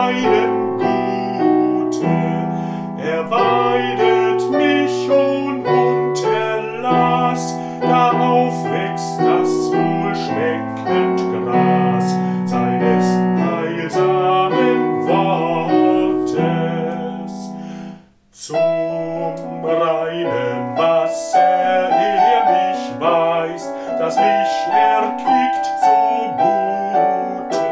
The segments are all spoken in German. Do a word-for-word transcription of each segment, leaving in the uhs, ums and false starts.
meinem Gute. Er weidet mich ununterlass, da aufwächst das wohlschmeckend Gras seines heilsamen Wortes. Zum reinen Wasser er mich weist, das mich erquickt so Gute.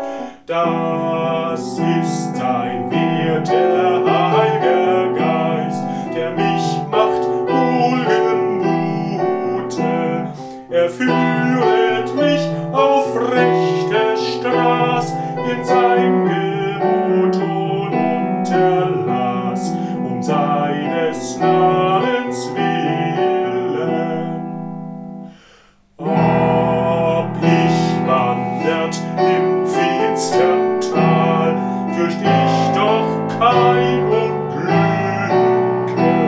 Das ist sein Wert, der Heilige Geist, der mich macht wohlgemute. Er führet mich auf rechter Straß in sein Gebot ununterlass, um seines Namens willen. Ob ich wandert im finstern Tal, fürcht ich doch kein Unglücke.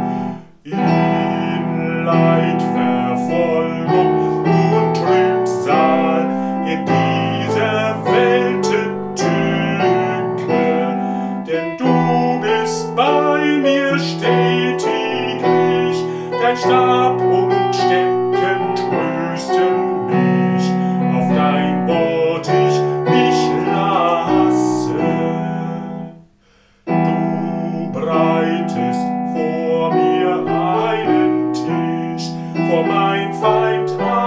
In Leid, Verfolgung und Trübsal, in dieser Welt Tücke, denn du bist bei mir stetiglich, dein Stab und Stecken trösten mich, auf dein Wort ich mich lasse. Du breitest vor mir einen Tisch, vor mein Feind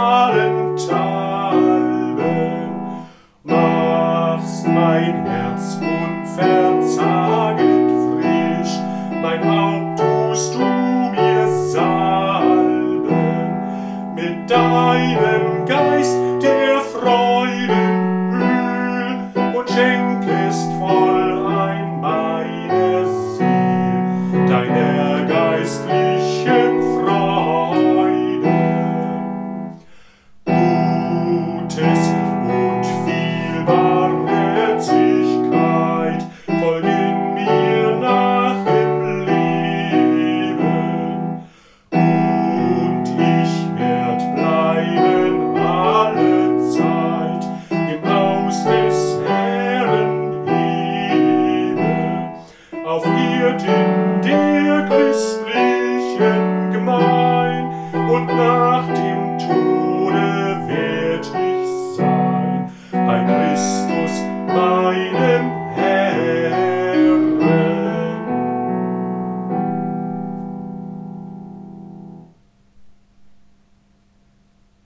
allenthalben, machst mein Herz unverzaget frisch, mein Haupt tust du mir salben, mit deinem Geist der Freuden Öl, und schenkest voll ein meine Seel deiner geistlichen Freude. Gutes und viel Barmherzigkeit folgen mir nach im Leben, und ich werd bleiben alle Zeit im Haus des Herrn eben, auf Erden der christlichen Gemein und nach